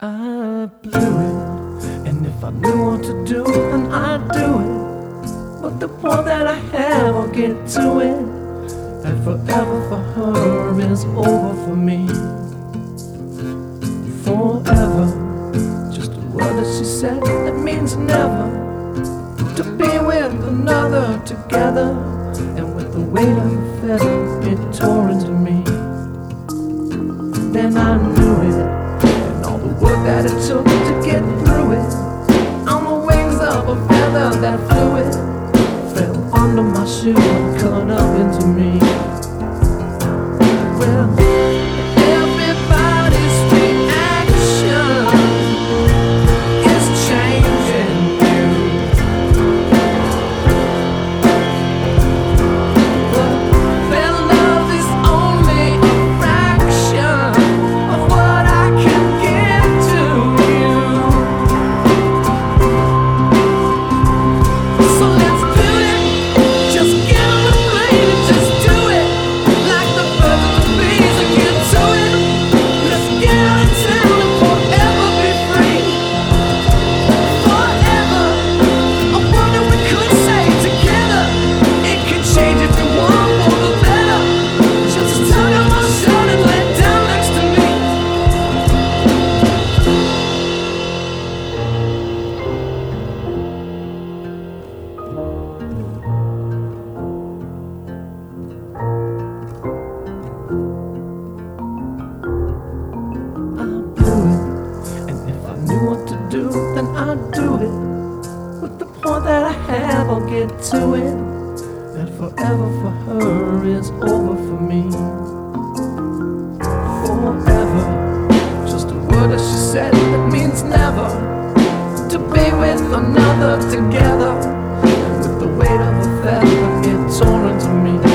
I blew it, and if I knew what to do, then I'd do it. But the more that I have, I'll get to it. And forever for her is over for me. Forever, just a word that she said that means never. To be with another together, and with the weight of a feather, it tore into me. Then I knew it. Work that it took to get through it. On the wings of a feather that flew it, fell under my shoe and cut up into me. Well, everybody's reaction is changing you. But their love is only a fraction of what I can give to you. So let's do it. Just get on the plane and just do it. Like the birds and the bees and get to it. Let's get out of town and forever be free. Forever. I wonder we could say together. It could change if you want for the better. Just tug on my shirt and lay down next to me. I blew it, and if I knew what to do, then I'd do it. With the point that I have, I'll get to it. And forever for her is over for me. Forever, just a word that she said that means never. To be with another together, and with the weight of a feather, it tore into me.